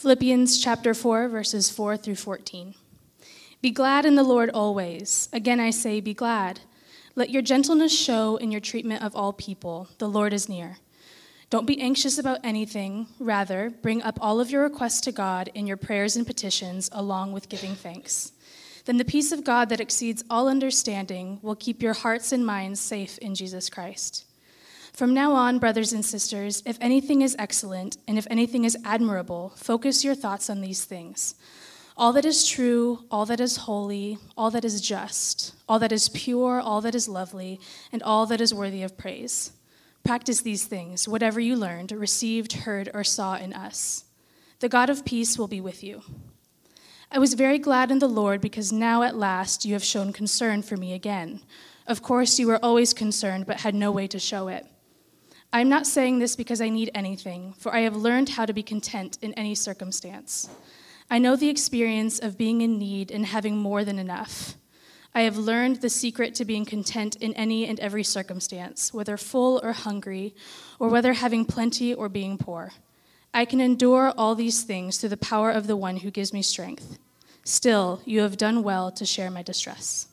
Philippians chapter 4, verses 4 through 14. Be glad in the Lord always. Again I say, be glad. Let your gentleness show in your treatment of all people. The Lord is near. Don't be anxious about anything. Rather, bring up all of your requests to God in your prayers and petitions, along with giving thanks. Then the peace of God that exceeds all understanding will keep your hearts and minds safe in Jesus Christ. From now on, brothers and sisters, if anything is excellent and if anything is admirable, focus your thoughts on these things. All that is true, all that is holy, all that is just, all that is pure, all that is lovely, and all that is worthy of praise. Practice these things, whatever you learned, received, heard, or saw in us. The God of peace will be with you. I was very glad in the Lord because now at last you have shown concern for me again. Of course, you were always concerned but had no way to show it. I am not saying this because I need anything, for I have learned how to be content in any circumstance. I know the experience of being in need and having more than enough. I have learned the secret to being content in any and every circumstance, whether full or hungry, or whether having plenty or being poor. I can endure all these things through the power of the one who gives me strength. Still, you have done well to share my distress.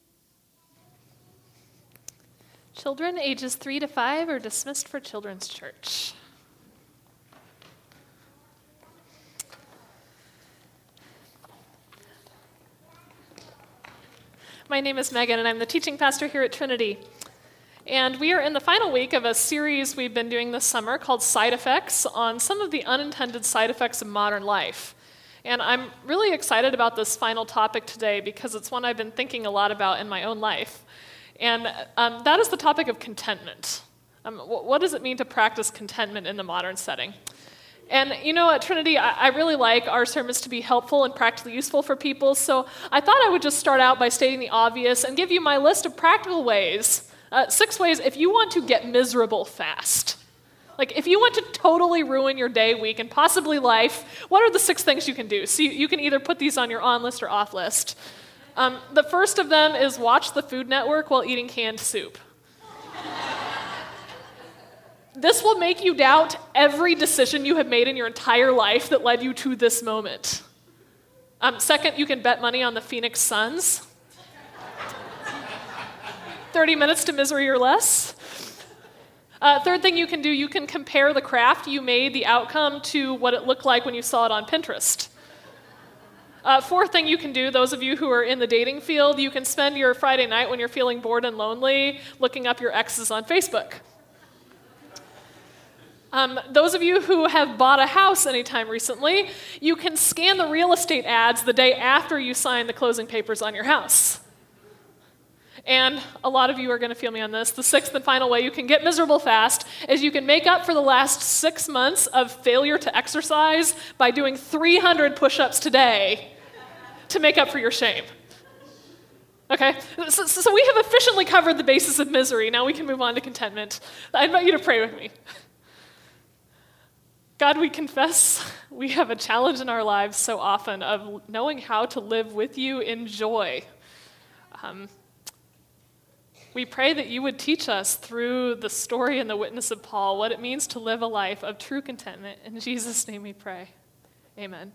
Children ages 3 to 5 are dismissed for Children's Church. My name is Megan, and I'm the teaching pastor here at Trinity. And we are in the final week of a series we've been doing this summer called Side Effects on some of the unintended side effects of modern life. And I'm really excited about this final topic today because it's one I've been thinking a lot about in my own life. And that is the topic of contentment. What does it mean to practice contentment in the modern setting? And you know, at Trinity, I really like our sermons to be helpful and practically useful for people, so I thought I would just start out by stating the obvious and give you my list of practical ways, 6 ways if you want to get miserable fast. Like, if you want to totally ruin your day, week, and possibly life, what are the 6 things you can do? So you can either put these on your on list or off list. The first of them is watch the Food Network while eating canned soup. This will make you doubt every decision you have made in your entire life that led you to this moment. Second, you can bet money on the Phoenix Suns. 30 minutes to misery or less. Third thing you can do, you can compare the craft you made, the outcome, to what it looked like when you saw it on Pinterest. Fourth thing you can do, those of you who are in the dating field, you can spend your Friday night when you're feeling bored and lonely looking up your exes on Facebook. Those of you who have bought a house anytime recently, you can scan the real estate ads the day after you sign the closing papers on your house. And a lot of you are going to feel me on this. The 6th and final way you can get miserable fast is you can make up for the last 6 months of failure to exercise by doing 300 push-ups today to make up for your shame. Okay? So we have efficiently covered the basis of misery. Now we can move on to contentment. I invite you to pray with me. God, we confess we have a challenge in our lives so often of knowing how to live with you in joy. We pray that you would teach us through the story and the witness of Paul what it means to live a life of true contentment. In Jesus' name we pray. Amen.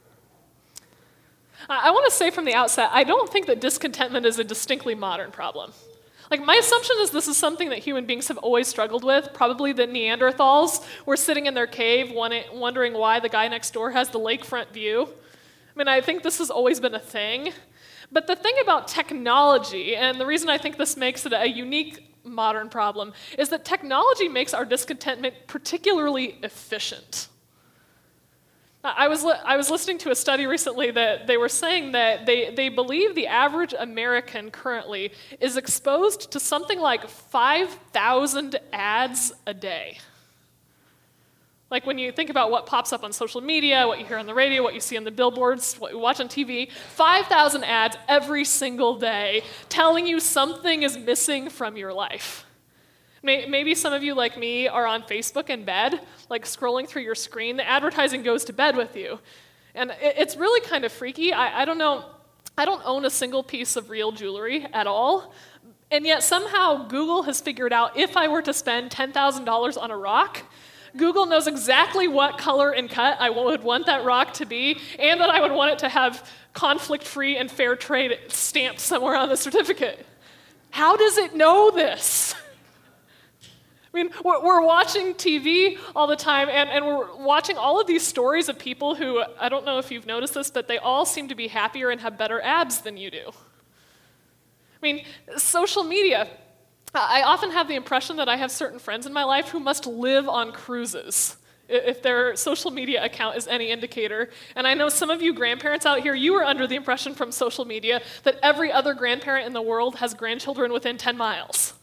I want to say from the outset, I don't think that discontentment is a distinctly modern problem. Like, my assumption is this is something that human beings have always struggled with. Probably the Neanderthals were sitting in their cave wondering why the guy next door has the lakefront view. I mean, I think this has always been a thing. But the thing about technology, and the reason I think this makes it a unique modern problem, is that technology makes our discontentment particularly efficient. I was listening to a study recently that they were saying that they believe the average American currently is exposed to something like 5,000 ads a day. Like, when you think about what pops up on social media, what you hear on the radio, what you see on the billboards, what you watch on TV, 5,000 ads every single day telling you something is missing from your life. Maybe some of you, like me, are on Facebook in bed, like scrolling through your screen. The advertising goes to bed with you. And it's really kind of freaky. I don't know. I don't own a single piece of real jewelry at all. And yet somehow Google has figured out if I were to spend $10,000 on a rock, Google knows exactly what color and cut I would want that rock to be, and that I would want it to have conflict-free and fair trade stamped somewhere on the certificate. How does it know this? I mean, we're watching TV all the time, and we're watching all of these stories of people who, I don't know if you've noticed this, but they all seem to be happier and have better abs than you do. I mean, social media. I often have the impression that I have certain friends in my life who must live on cruises, if their social media account is any indicator. And I know some of you grandparents out here, you are under the impression from social media that every other grandparent in the world has grandchildren within 10 miles.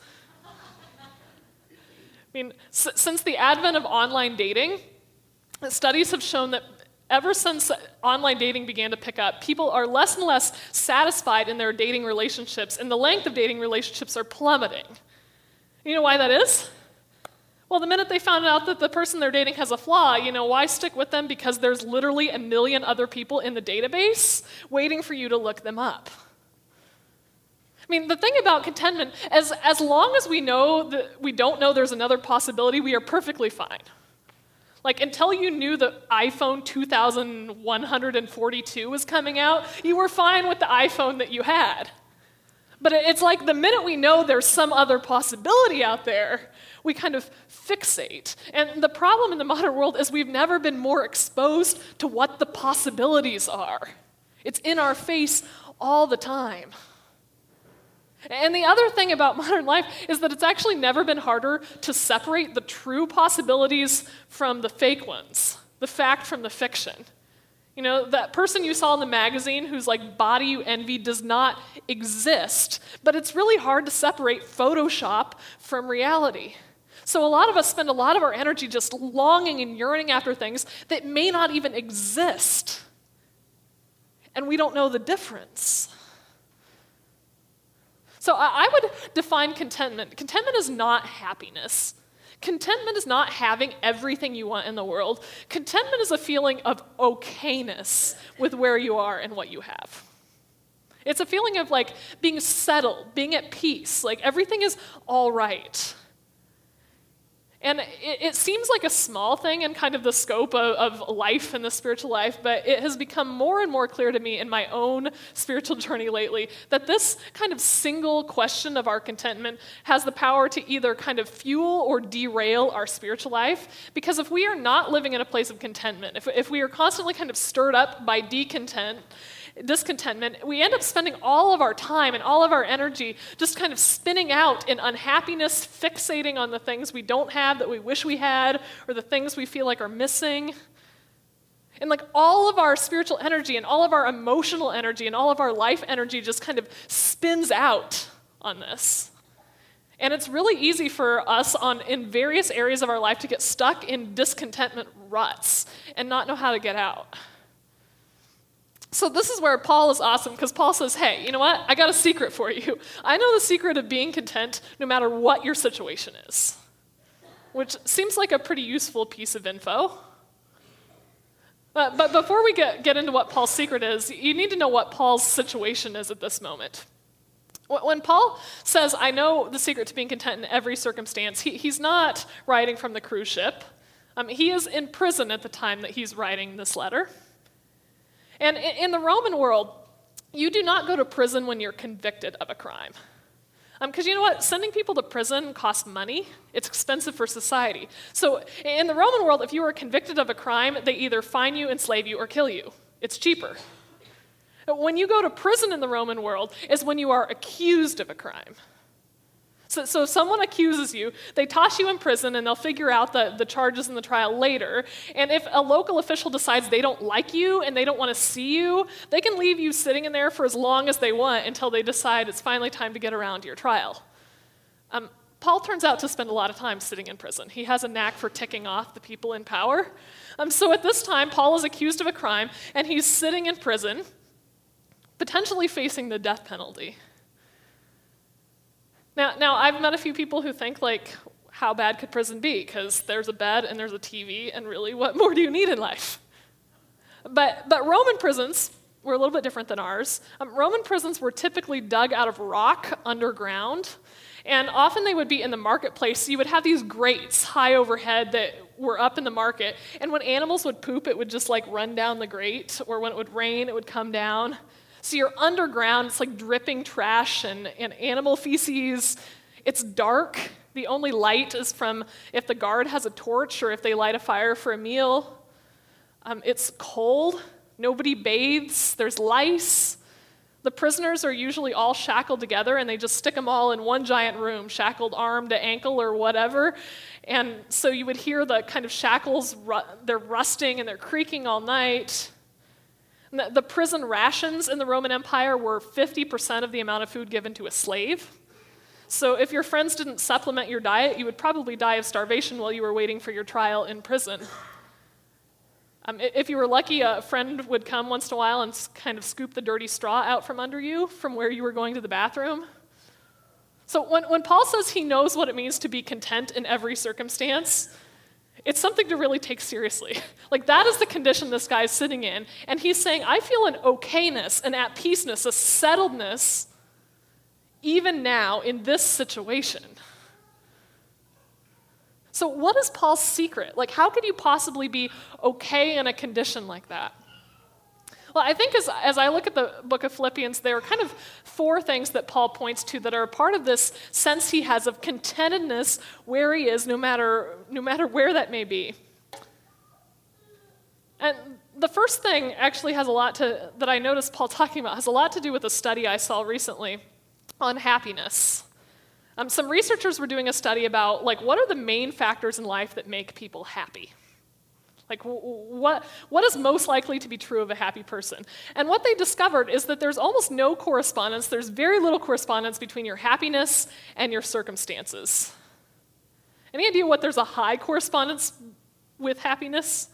I mean, since the advent of online dating, studies have shown that ever since online dating began to pick up, people are less and less satisfied in their dating relationships, and the length of dating relationships are plummeting. You know why that is? Well, the minute they found out that the person they're dating has a flaw, why stick with them? Because there's literally a million other people in the database waiting for you to look them up. I mean, the thing about contentment, as long as we know that we don't know there's another possibility, we are perfectly fine. Like, until you knew the iPhone 2142 was coming out, you were fine with the iPhone that you had. But it's like the minute we know there's some other possibility out there, we kind of fixate. And the problem in the modern world is we've never been more exposed to what the possibilities are. It's in our face all the time. And the other thing about modern life is that it's actually never been harder to separate the true possibilities from the fake ones, the fact from the fiction. That person you saw in the magazine whose body you envy does not exist, but it's really hard to separate Photoshop from reality. So a lot of us spend a lot of our energy just longing and yearning after things that may not even exist. And we don't know the difference. So I would define contentment. Contentment is not happiness. Contentment is not having everything you want in the world. Contentment is a feeling of okayness with where you are and what you have. It's a feeling of being settled, being at peace, everything is all right. And it seems like a small thing in kind of the scope of life and the spiritual life, but it has become more and more clear to me in my own spiritual journey lately that this kind of single question of our contentment has the power to either kind of fuel or derail our spiritual life. Because if we are not living in a place of contentment, if we are constantly kind of stirred up by discontentment, we end up spending all of our time and all of our energy just kind of spinning out in unhappiness, fixating on the things we don't have that we wish we had, or the things we feel like are missing. And all of our spiritual energy and all of our emotional energy and all of our life energy just kind of spins out on this. And it's really easy for us in various areas of our life to get stuck in discontentment ruts and not know how to get out. So this is where Paul is awesome, because Paul says, hey, you know what? I got a secret for you. I know the secret of being content no matter what your situation is, which seems like a pretty useful piece of info. But before we get into what Paul's secret is, you need to know what Paul's situation is at this moment. When Paul says, I know the secret to being content in every circumstance, he's not writing from the cruise ship. He is in prison at the time that he's writing this letter. And in the Roman world, you do not go to prison when you're convicted of a crime. Because you know what? Sending people to prison costs money. It's expensive for society. So in the Roman world, if you were convicted of a crime, they either fine you, enslave you, or kill you. It's cheaper. When you go to prison in the Roman world is when you are accused of a crime. So if someone accuses you, they toss you in prison and they'll figure out the charges in the trial later. And if a local official decides they don't like you and they don't want to see you, they can leave you sitting in there for as long as they want until they decide it's finally time to get around to your trial. Paul turns out to spend a lot of time sitting in prison. He has a knack for ticking off the people in power. So at this time, Paul is accused of a crime and he's sitting in prison, potentially facing the death penalty. Now, I've met a few people who think, how bad could prison be? Because there's a bed and there's a TV, and really, what more do you need in life? But Roman prisons were a little bit different than ours. Roman prisons were typically dug out of rock underground, and often they would be in the marketplace. So you would have these grates high overhead that were up in the market, and when animals would poop, it would just like run down the grate, or when it would rain, it would come down. So you're underground, it's like dripping trash and animal feces. It's dark. The only light is from if the guard has a torch or if they light a fire for a meal. It's cold. Nobody bathes. There's lice. The prisoners are usually all shackled together, and they just stick them all in one giant room, shackled arm to ankle or whatever. And so you would hear the kind of shackles, they're rusting and they're creaking all night. And the prison rations in the Roman Empire were 50% of the amount of food given to a slave. So if your friends didn't supplement your diet, you would probably die of starvation while you were waiting for your trial in prison. If you were lucky, a friend would come once in a while and kind of scoop the dirty straw out from under you from where you were going to the bathroom. So when Paul says he knows what it means to be content in every circumstance, it's something to really take seriously. Like, that is the condition this guy's sitting in. And he's saying, I feel an okayness, an at-peaceness, a settledness, even now in this situation. So what is Paul's secret? Like, how could you possibly be okay in a condition like that? Well, I think as I look at the book of Philippians, there are kind of four things that Paul points to that are part of this sense he has of contentedness where he is, no matter where that may be. And the first thing actually has a lot that I noticed Paul talking about, has a lot to do with a study I saw recently on happiness. Some researchers were doing a study about, like, what are the main factors in life that make people happy? Like, what is most likely to be true of a happy person? And what they discovered is that there's almost no correspondence, there's very little correspondence between your happiness and your circumstances. Any idea what there's a high correspondence with happiness?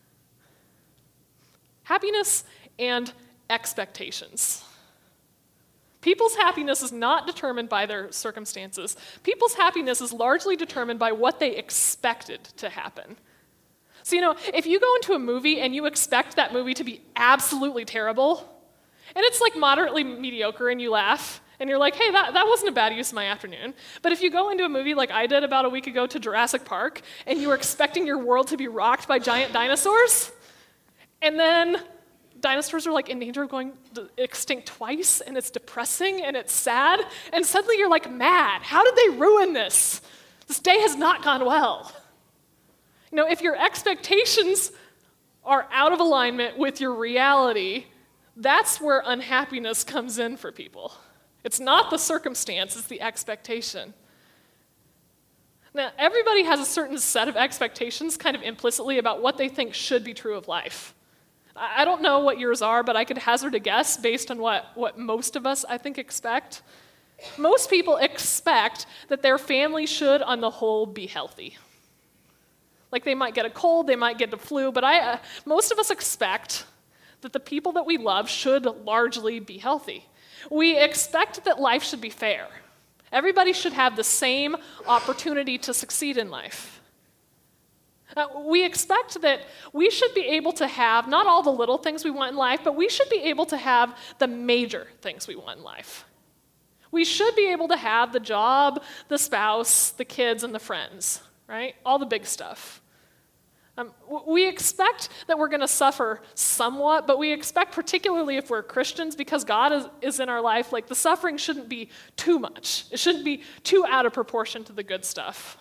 Happiness and expectations. People's happiness is not determined by their circumstances. People's happiness is largely determined by what they expected to happen. So, if you go into a movie and you expect that movie to be absolutely terrible, and it's like moderately mediocre and you laugh, and you're like, hey, that wasn't a bad use of my afternoon. But if you go into a movie like I did about a week ago to Jurassic Park, and you were expecting your world to be rocked by giant dinosaurs, and then dinosaurs are like in danger of going extinct twice, and it's depressing, and it's sad, and suddenly you're like mad. How did they ruin this? This day has not gone well. If your expectations are out of alignment with your reality, that's where unhappiness comes in for people. It's not the circumstance, it's the expectation. Now, everybody has a certain set of expectations kind of implicitly about what they think should be true of life. I don't know what yours are, but I could hazard a guess based on what most of us, I think, expect. Most people expect that their family should, on the whole, be healthy. Like, they might get a cold, they might get the flu, but most of us expect that the people that we love should largely be healthy. We expect that life should be fair. Everybody should have the same opportunity to succeed in life. We expect that we should be able to have not all the little things we want in life, but we should be able to have the major things we want in life. We should be able to have the job, the spouse, the kids, and the friends, right? All the big stuff. We expect that we're going to suffer somewhat, but we expect, particularly if we're Christians, because God is in our life, like, the suffering shouldn't be too much. It shouldn't be too out of proportion to the good stuff.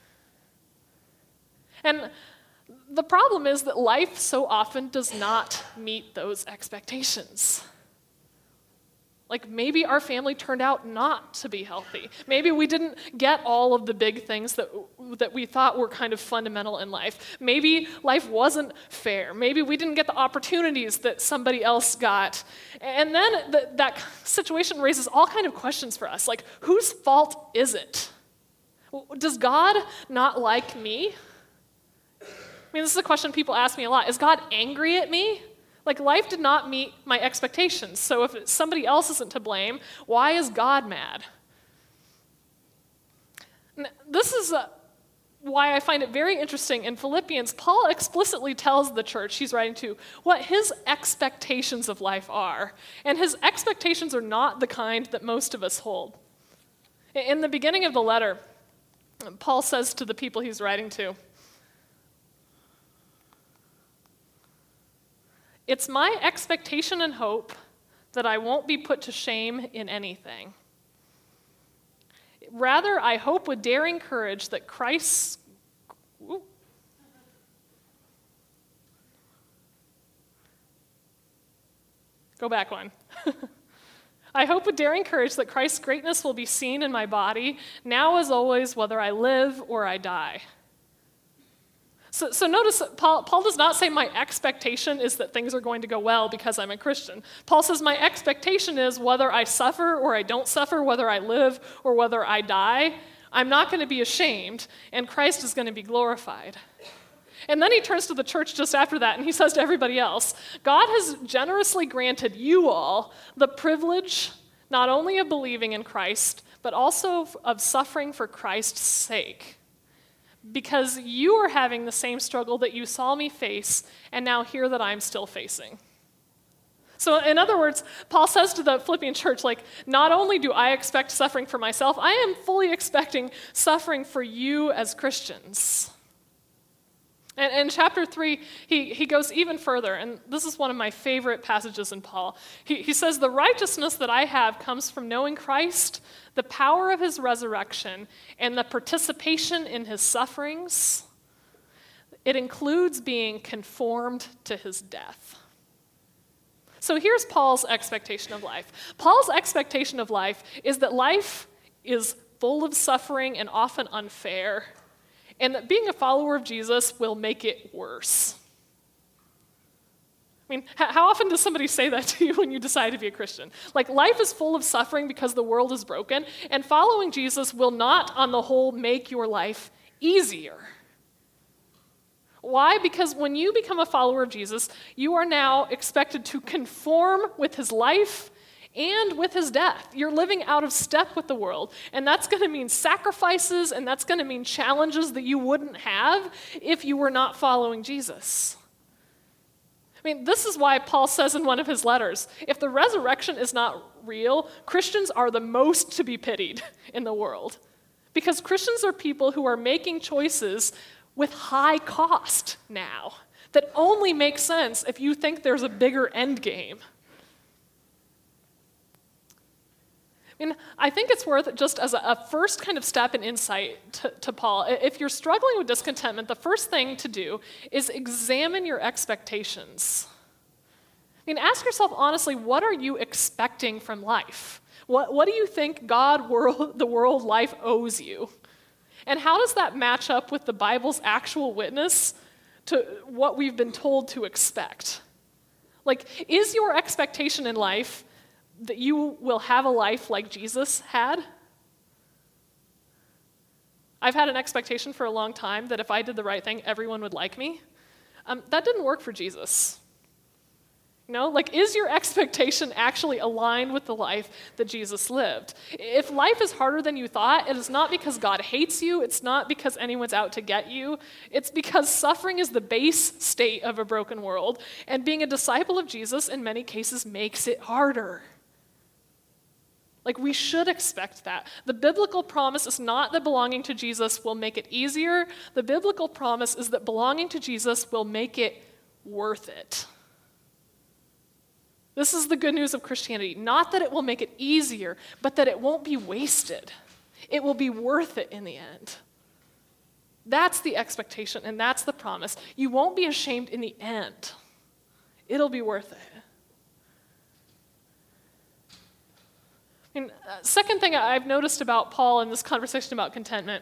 And the problem is that life so often does not meet those expectations. Like, maybe our family turned out not to be healthy. Maybe we didn't get all of the big things that we thought were kind of fundamental in life. Maybe life wasn't fair. Maybe we didn't get the opportunities that somebody else got. And then that situation raises all kind of questions for us, like, whose fault is it? Does God not like me? I mean, this is a question people ask me a lot. Is God angry at me? Like, life did not meet my expectations, so if somebody else isn't to blame, why is God mad? This is why I find it very interesting in Philippians, Paul explicitly tells the church he's writing to what his expectations of life are. And his expectations are not the kind that most of us hold. In the beginning of the letter, Paul says to the people he's writing to, "It's my expectation and hope that I won't be put to shame in anything. Rather, I hope with daring courage that Christ's..." Go back one. "I hope with daring courage that Christ's greatness will be seen in my body, now as always, whether I live or I die." So notice that Paul does not say my expectation is that things are going to go well because I'm a Christian. Paul says my expectation is whether I suffer or I don't suffer, whether I live or whether I die, I'm not going to be ashamed, and Christ is going to be glorified. And then he turns to the church just after that, and he says to everybody else, God has generously granted you all the privilege not only of believing in Christ, but also of suffering for Christ's sake. Because you are having the same struggle that you saw me face, and now hear that I'm still facing. So in other words, Paul says to the Philippian church, not only do I expect suffering for myself, I am fully expecting suffering for you as Christians. And in chapter 3, he goes even further, and this is one of my favorite passages in Paul. He says, "The righteousness that I have comes from knowing Christ, the power of his resurrection, and the participation in his sufferings. It includes being conformed to his death." So here's Paul's expectation of life. Paul's expectation of life is that life is full of suffering and often unfair, and that being a follower of Jesus will make it worse. I mean, how often does somebody say that to you when you decide to be a Christian? Life is full of suffering because the world is broken, and following Jesus will not, on the whole, make your life easier. Why? Because when you become a follower of Jesus, you are now expected to conform with his life and with his death. You're living out of step with the world, and that's going to mean sacrifices, and that's going to mean challenges that you wouldn't have if you were not following Jesus. I mean, this is why Paul says in one of his letters, if the resurrection is not real, Christians are the most to be pitied in the world. Because Christians are people who are making choices with high cost now that only make sense if you think there's a bigger end game. I think it's worth, just as a first kind of step in insight to Paul, if you're struggling with discontentment, the first thing to do is examine your expectations. Ask yourself honestly, what are you expecting from life? What do you think God, the world, life owes you? And how does that match up with the Bible's actual witness to what we've been told to expect? Is your expectation in life that you will have a life like Jesus had? I've had an expectation for a long time that if I did the right thing, everyone would like me. That didn't work for Jesus. Is your expectation actually aligned with the life that Jesus lived? If life is harder than you thought, it is not because God hates you, it's not because anyone's out to get you, it's because suffering is the base state of a broken world, and being a disciple of Jesus in many cases makes it harder. We should expect that. The biblical promise is not that belonging to Jesus will make it easier. The biblical promise is that belonging to Jesus will make it worth it. This is the good news of Christianity. Not that it will make it easier, but that it won't be wasted. It will be worth it in the end. That's the expectation, and that's the promise. You won't be ashamed in the end. It'll be worth it. Second thing I've noticed about Paul in this conversation about contentment,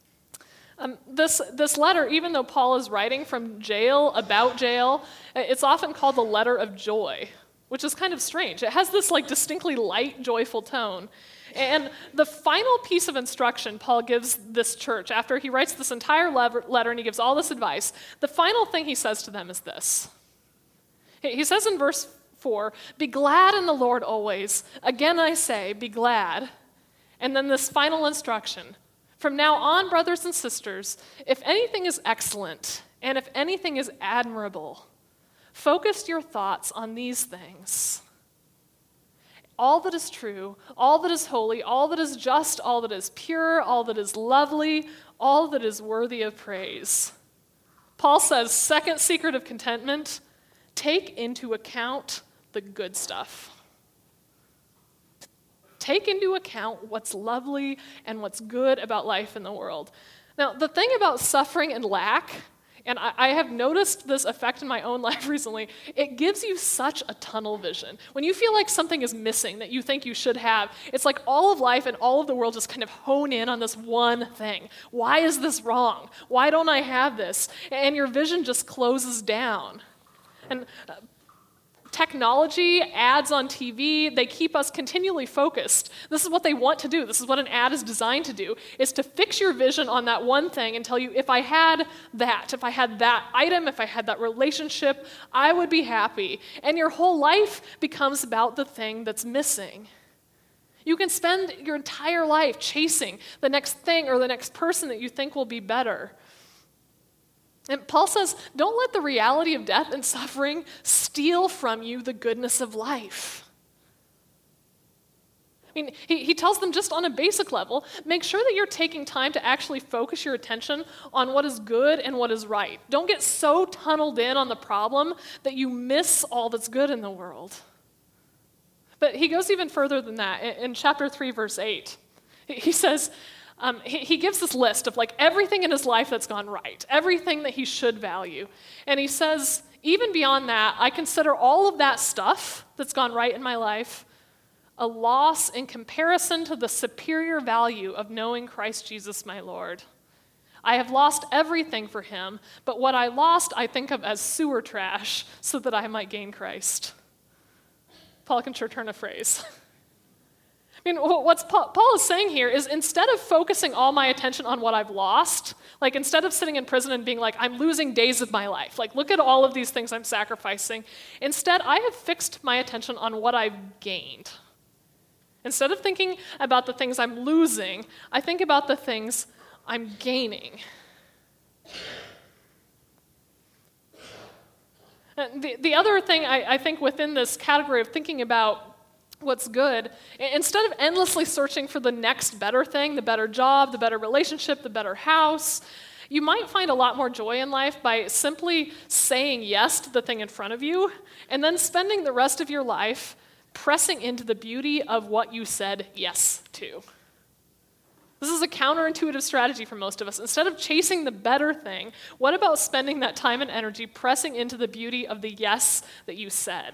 this letter, even though Paul is writing from jail, about jail, it's often called the letter of joy, which is kind of strange. It has this distinctly light, joyful tone. And the final piece of instruction Paul gives this church, after he writes this entire letter and he gives all this advice, the final thing he says to them is this. He says in verse 4, "Be glad in the Lord always. Again I say, be glad." And then this final instruction, From now on, brothers and sisters, if anything is excellent and if anything is admirable, focus your thoughts on these things. All that is true, all that is holy, all that is just, all that is pure, all that is lovely, all that is worthy of praise. Paul says, second secret of contentment, take into account the good stuff. Take into account what's lovely and what's good about life in the world. Now, the thing about suffering and lack, and I have noticed this effect in my own life recently, it gives you such a tunnel vision. When you feel like something is missing that you think you should have, it's like all of life and all of the world just kind of hone in on this one thing. Why is this wrong? Why don't I have this? And your vision just closes down. And technology, ads on TV, they keep us continually focused. This is what they want to do. This is what an ad is designed to do, is to fix your vision on that one thing and tell you, if I had that item, if I had that relationship, I would be happy. And your whole life becomes about the thing that's missing. You can spend your entire life chasing the next thing or the next person that you think will be better. And Paul says, don't let the reality of death and suffering steal from you the goodness of life. I mean, he tells them just on a basic level, make sure that you're taking time to actually focus your attention on what is good and what is right. Don't get so tunneled in on the problem that you miss all that's good in the world. But he goes even further than that. In chapter 3, verse 8, he says, he gives this list of like everything in his life that's gone right, everything that he should value. And he says, even beyond that, I consider all of that stuff that's gone right in my life a loss in comparison to the superior value of knowing Christ Jesus my Lord. I have lost everything for him, but what I lost I think of as sewer trash so that I might gain Christ. Paul can sure turn a phrase. I mean, what Paul is saying here is instead of focusing all my attention on what I've lost, like instead of sitting in prison and being like, I'm losing days of my life, like look at all of these things I'm sacrificing, instead I have fixed my attention on what I've gained. Instead of thinking about the things I'm losing, I think about the things I'm gaining. The other thing I think within this category of thinking about what's good, instead of endlessly searching for the next better thing, the better job, the better relationship, the better house, you might find a lot more joy in life by simply saying yes to the thing in front of you and then spending the rest of your life pressing into the beauty of what you said yes to. This is a counterintuitive strategy for most of us. Instead of chasing the better thing, what about spending that time and energy pressing into the beauty of the yes that you said?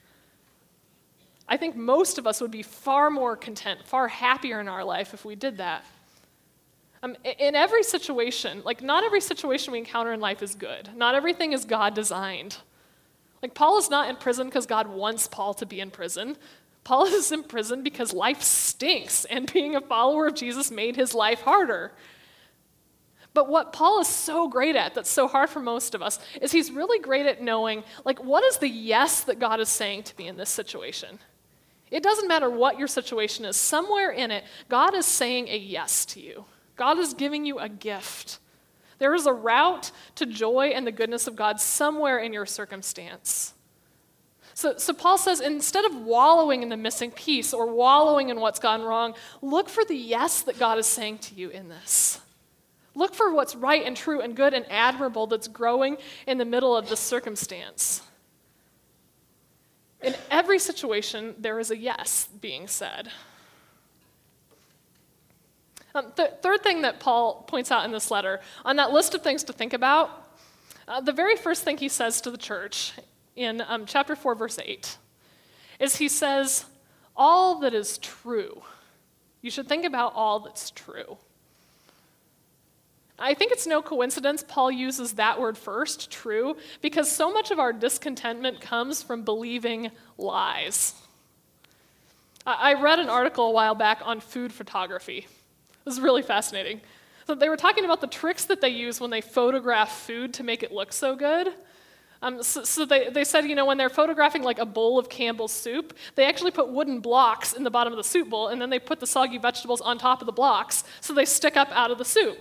I think most of us would be far more content, far happier in our life if we did that. In every situation, like not every situation we encounter in life is good. Not everything is God designed. Like Paul is not in prison because God wants Paul to be in prison. Paul is in prison because life stinks and being a follower of Jesus made his life harder. But what Paul is so great at, that's so hard for most of us, is he's really great at knowing, like, what is the yes that God is saying to me in this situation? It doesn't matter what your situation is. Somewhere in it, God is saying a yes to you. God is giving you a gift. There is a route to joy and the goodness of God somewhere in your circumstance. So Paul says, instead of wallowing in the missing piece or wallowing in what's gone wrong, look for the yes that God is saying to you in this. Look for what's right and true and good and admirable that's growing in the middle of this circumstance. In every situation, there is a yes being said. The third thing that Paul points out in this letter, on that list of things to think about, the very first thing he says to the church in chapter 4, verse 8, is he says, all that is true. You should think about all that's true. I think it's no coincidence Paul uses that word first, true, because so much of our discontentment comes from believing lies. I read an article a while back on food photography. It was really fascinating. So they were talking about the tricks that they use when they photograph food to make it look so good. So they said, when they're photographing like a bowl of Campbell's soup, they actually put wooden blocks in the bottom of the soup bowl, and then they put the soggy vegetables on top of the blocks so they stick up out of the soup.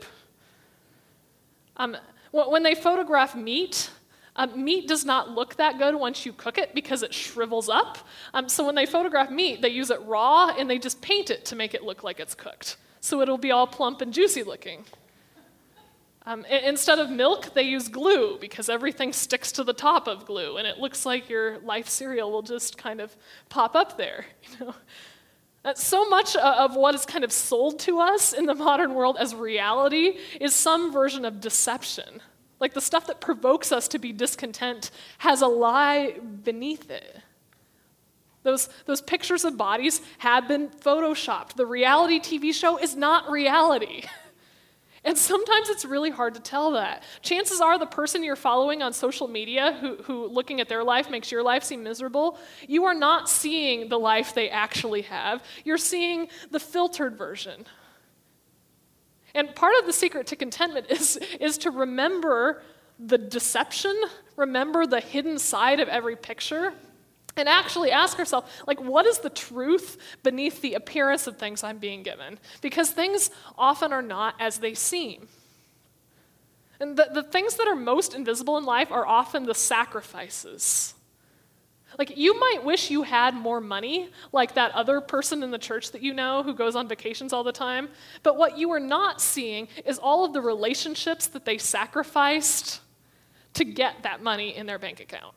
When they photograph meat, meat does not look that good once you cook it because it shrivels up. So when they photograph meat, they use it raw, and they just paint it to make it look like it's cooked. So it'll be all plump and juicy looking. Instead of milk, they use glue because everything sticks to the top of glue, and it looks like your Life cereal will just kind of pop up there. So much of what is kind of sold to us in the modern world as reality is some version of deception. Like the stuff that provokes us to be discontent has a lie beneath it. Those pictures of bodies have been photoshopped. The reality TV show is not reality. And sometimes it's really hard to tell that. Chances are the person you're following on social media who looking at their life makes your life seem miserable, you are not seeing the life they actually have. You're seeing the filtered version. And part of the secret to contentment is to remember the deception, remember the hidden side of every picture, and actually ask ourselves, what is the truth beneath the appearance of things I'm being given? Because things often are not as they seem. And the things that are most invisible in life are often the sacrifices. You might wish you had more money, like that other person in the church that you know who goes on vacations all the time, but what you are not seeing is all of the relationships that they sacrificed to get that money in their bank account.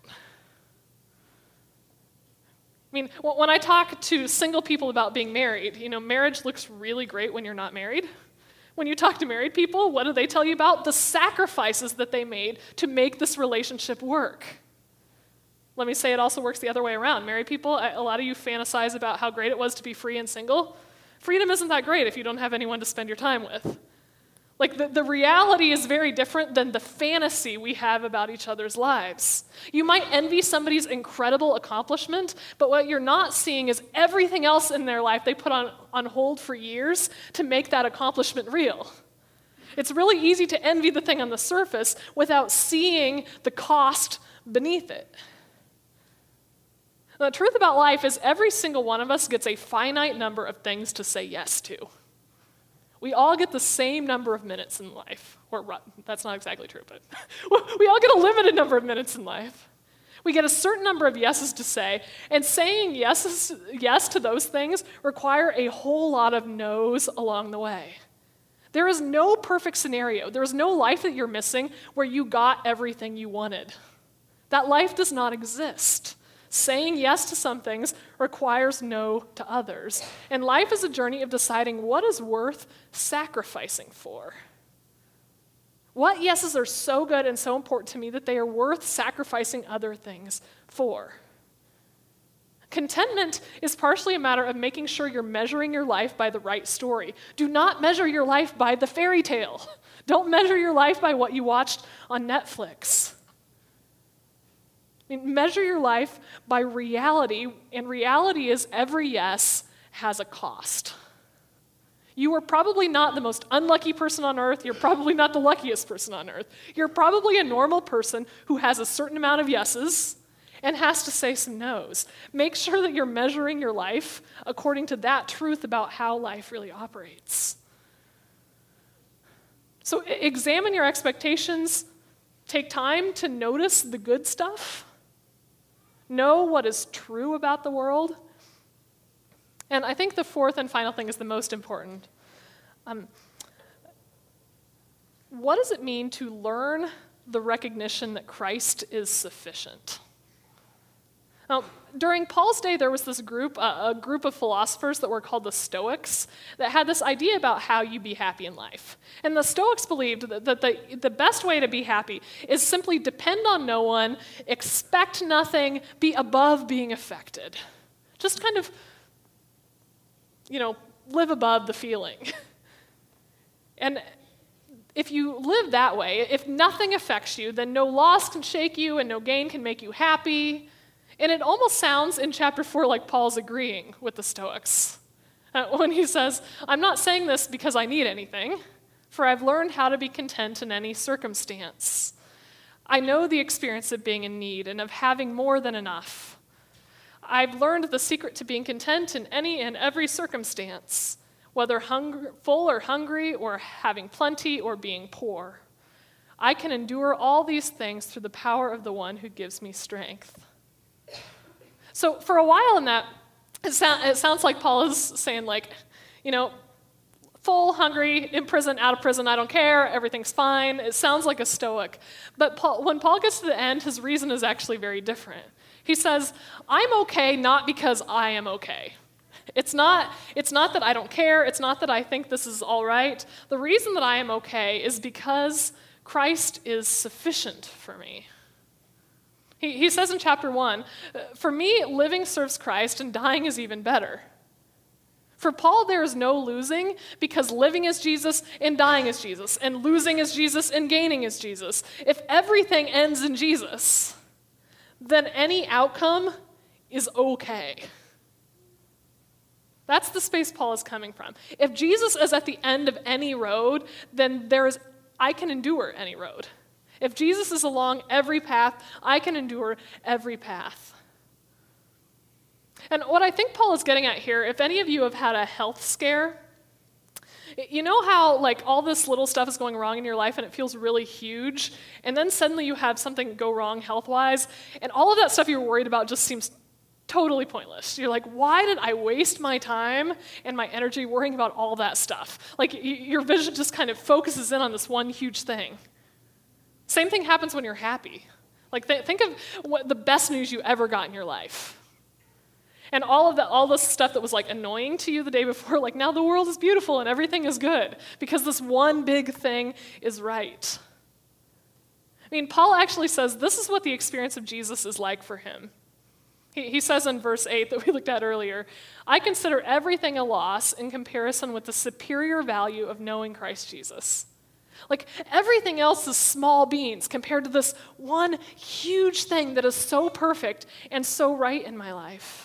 When I talk to single people about being married, marriage looks really great when you're not married. When you talk to married people, what do they tell you about? The sacrifices that they made to make this relationship work. Let me say it also works the other way around. Married people, a lot of you fantasize about how great it was to be free and single. Freedom isn't that great if you don't have anyone to spend your time with. The reality is very different than the fantasy we have about each other's lives. You might envy somebody's incredible accomplishment, but what you're not seeing is everything else in their life they put on hold for years to make that accomplishment real. It's really easy to envy the thing on the surface without seeing the cost beneath it. Now, the truth about life is every single one of us gets a finite number of things to say yes to. We all get the same number of minutes in life. That's not exactly true, but we all get a limited number of minutes in life. We get a certain number of yeses to say, and saying yes to those things require a whole lot of no's along the way. There is no perfect scenario. There is no life that you're missing where you got everything you wanted. That life does not exist. Saying yes to some things requires no to others. And life is a journey of deciding what is worth sacrificing for. What yeses are so good and so important to me that they are worth sacrificing other things for? Contentment is partially a matter of making sure you're measuring your life by the right story. Do not measure your life by the fairy tale. Don't measure your life by what you watched on Netflix. Measure your life by reality, and reality is every yes has a cost. You are probably not the most unlucky person on earth. You're probably not the luckiest person on earth. You're probably a normal person who has a certain amount of yeses and has to say some no's. Make sure that you're measuring your life according to that truth about how life really operates. So examine your expectations. Take time to notice the good stuff. Know what is true about the world. And I think the fourth and final thing is the most important. What does it mean to learn the recognition that Christ is sufficient? Now, during Paul's day, there was this group, a group of philosophers that were called the Stoics, that had this idea about how you be happy in life. And the Stoics believed that the best way to be happy is simply depend on no one, expect nothing, be above being affected. Just kind of, live above the feeling. And if you live that way, if nothing affects you, then no loss can shake you and no gain can make you happy. And it almost sounds in chapter 4 like Paul's agreeing with the Stoics when he says, I'm not saying this because I need anything, for I've learned how to be content in any circumstance. I know the experience of being in need and of having more than enough. I've learned the secret to being content in any and every circumstance, whether full or hungry, or having plenty or being poor. I can endure all these things through the power of the one who gives me strength. So for a while in that, it sounds like Paul is saying, like, full, hungry, in prison, out of prison, I don't care, everything's fine. It sounds like a Stoic. But when Paul gets to the end, his reason is actually very different. He says, I'm okay not because I am okay. It's not that I don't care. It's not that I think this is all right. The reason that I am okay is because Christ is sufficient for me. He says in chapter 1, for me, living serves Christ and dying is even better. For Paul, there is no losing because living is Jesus and dying is Jesus, and losing is Jesus and gaining is Jesus. If everything ends in Jesus, then any outcome is okay. That's the space Paul is coming from. If Jesus is at the end of any road, then I can endure any road. If Jesus is along every path, I can endure every path. And what I think Paul is getting at here, if any of you have had a health scare, you know how all this little stuff is going wrong in your life and it feels really huge, and then suddenly you have something go wrong health-wise, and all of that stuff you're worried about just seems totally pointless. You're like, why did I waste my time and my energy worrying about all that stuff? Your vision just kind of focuses in on this one huge thing. Same thing happens when you're happy. Think of what the best news you ever got in your life. And all this stuff that was annoying to you the day before, now the world is beautiful and everything is good because this one big thing is right. Paul actually says this is what the experience of Jesus is like for him. He says in verse 8 that we looked at earlier, I consider everything a loss in comparison with the superior value of knowing Christ Jesus. Everything else is small beans compared to this one huge thing that is so perfect and so right in my life.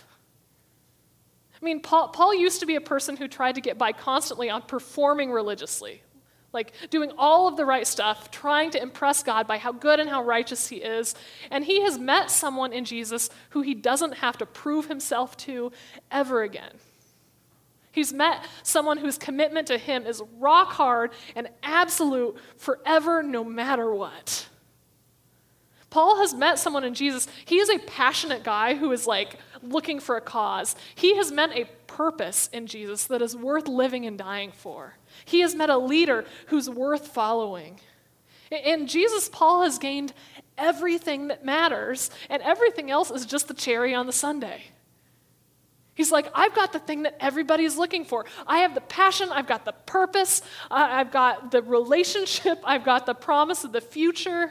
Paul used to be a person who tried to get by constantly on performing religiously, doing all of the right stuff, trying to impress God by how good and how righteous he is. And he has met someone in Jesus who he doesn't have to prove himself to ever again. He's met someone whose commitment to him is rock hard and absolute forever, no matter what. Paul has met someone in Jesus. He is a passionate guy who is looking for a cause. He has met a purpose in Jesus that is worth living and dying for. He has met a leader who's worth following. In Jesus, Paul has gained everything that matters, and everything else is just the cherry on the sundae. He's I've got the thing that everybody is looking for. I have the passion, I've got the purpose, I've got the relationship, I've got the promise of the future.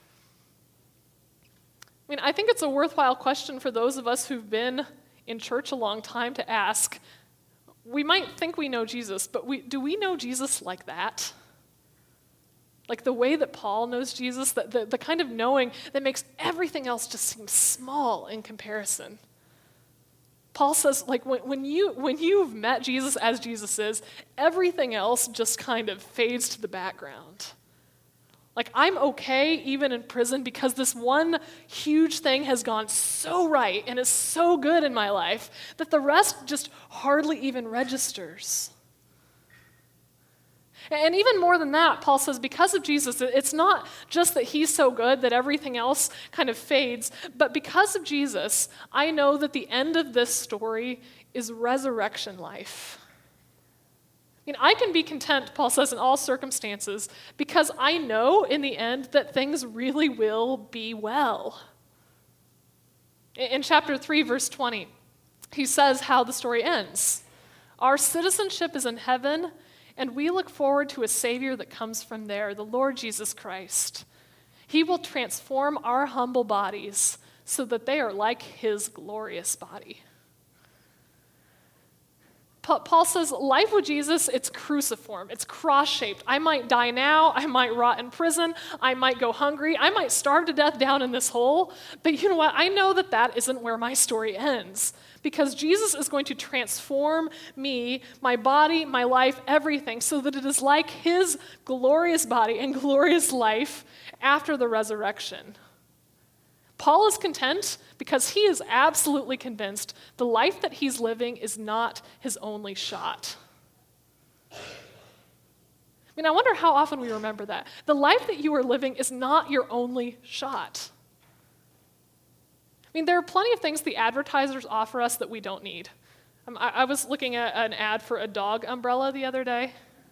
I think it's a worthwhile question for those of us who've been in church a long time to ask. We might think we know Jesus, but do we know Jesus like that? The way that Paul knows Jesus, the kind of knowing that makes everything else just seem small in comparison. Paul says, when you've met Jesus as Jesus is, everything else just kind of fades to the background. I'm okay even in prison because this one huge thing has gone so right and is so good in my life that the rest just hardly even registers. And even more than that, Paul says, because of Jesus, it's not just that he's so good that everything else kind of fades, but because of Jesus, I know that the end of this story is resurrection life. I can be content, Paul says, in all circumstances because I know in the end that things really will be well. In chapter 3, verse 20, he says how the story ends. Our citizenship is in heaven, and we look forward to a Savior that comes from there, the Lord Jesus Christ. He will transform our humble bodies so that they are like his glorious body. Paul says, life with Jesus, it's cruciform, it's cross-shaped. I might die now, I might rot in prison, I might go hungry, I might starve to death down in this hole, but you know what? I know that that isn't where my story ends, because Jesus is going to transform me, my body, my life, everything, so that it is like his glorious body and glorious life after the resurrection. Paul is content because he is absolutely convinced the life that he's living is not his only shot. I mean, I wonder how often we remember that. The life that you are living is not your only shot. I mean, there are plenty of things the advertisers offer us that we don't need. I was looking at an ad for a dog umbrella the other day.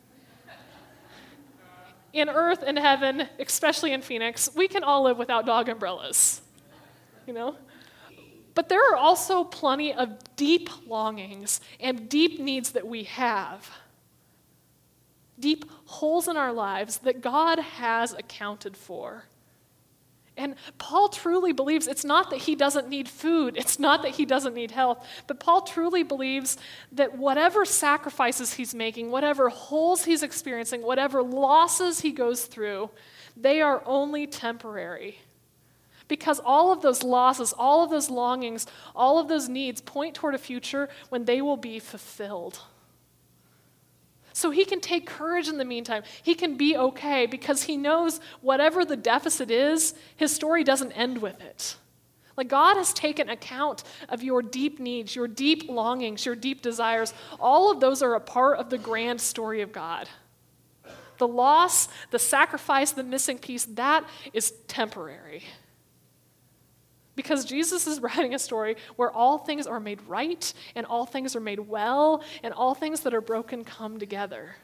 In Earth, in heaven, especially in Phoenix, we can all live without dog umbrellas. You know? But there are also plenty of deep longings and deep needs that we have. Deep holes in our lives that God has accounted for. And Paul truly believes it's not that he doesn't need food, it's not that he doesn't need health, but Paul truly believes that whatever sacrifices he's making, whatever holes he's experiencing, whatever losses he goes through, they are only temporary. Because all of those losses, all of those longings, all of those needs point toward a future when they will be fulfilled. So he can take courage in the meantime. He can be okay because he knows whatever the deficit is, his story doesn't end with it. Like God has taken account of your deep needs, your deep longings, your deep desires. All of those are a part of the grand story of God. The loss, the sacrifice, the missing piece, that is temporary. Because Jesus is writing a story where all things are made right, and all things are made well, and all things that are broken come together.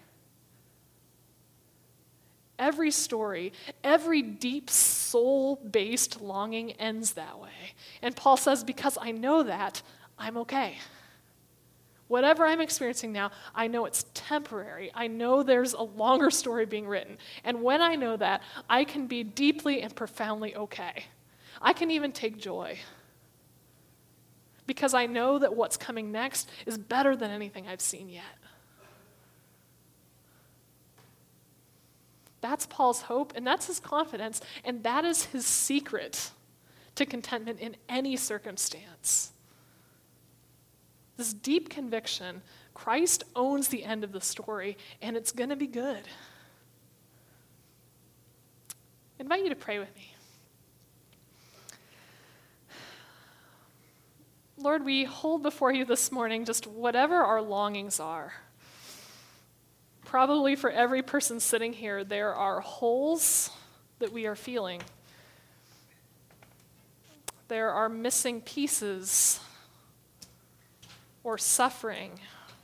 Every story, every deep soul-based longing ends that way. And Paul says, because I know that, I'm okay. Whatever I'm experiencing now, I know it's temporary. I know there's a longer story being written. And when I know that, I can be deeply and profoundly okay. I can even take joy because I know that what's coming next is better than anything I've seen yet. That's Paul's hope, and that's his confidence, and that is his secret to contentment in any circumstance. This deep conviction, Christ owns the end of the story, and it's going to be good. I invite you to pray with me. Lord, we hold before you this morning just whatever our longings are. Probably for every person sitting here, there are holes that we are feeling. There are missing pieces or suffering,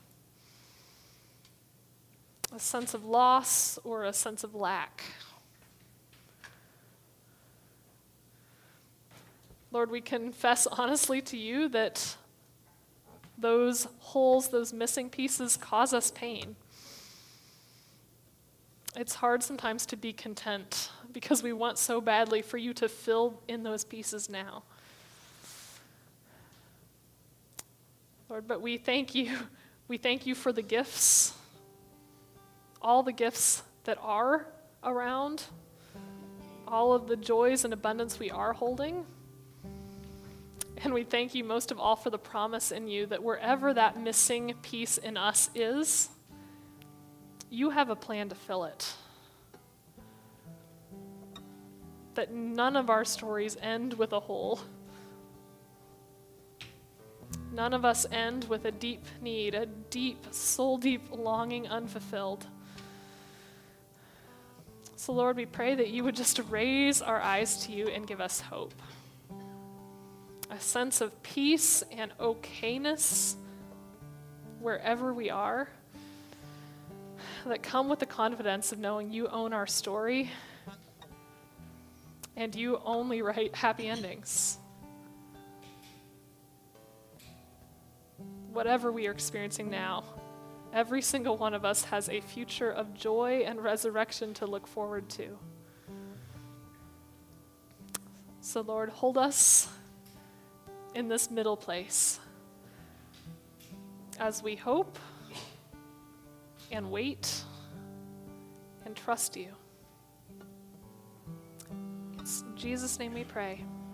a sense of loss or a sense of lack. Lord, we confess honestly to you that those holes, those missing pieces cause us pain. It's hard sometimes to be content because we want so badly for you to fill in those pieces now. Lord, but we thank you. We thank you for the gifts, all the gifts that are around, all of the joys and abundance we are holding. And we thank you most of all for the promise in you that wherever that missing piece in us is, you have a plan to fill it. That none of our stories end with a hole. None of us end with a deep need, a deep, soul-deep longing unfulfilled. So Lord, we pray that you would just raise our eyes to you and give us hope. A sense of peace and okayness wherever we are that come with the confidence of knowing you own our story and you only write happy endings. Whatever we are experiencing now, every single one of us has a future of joy and resurrection to look forward to. So Lord, hold us in this middle place as we hope and wait and trust you. It's in Jesus' name we pray.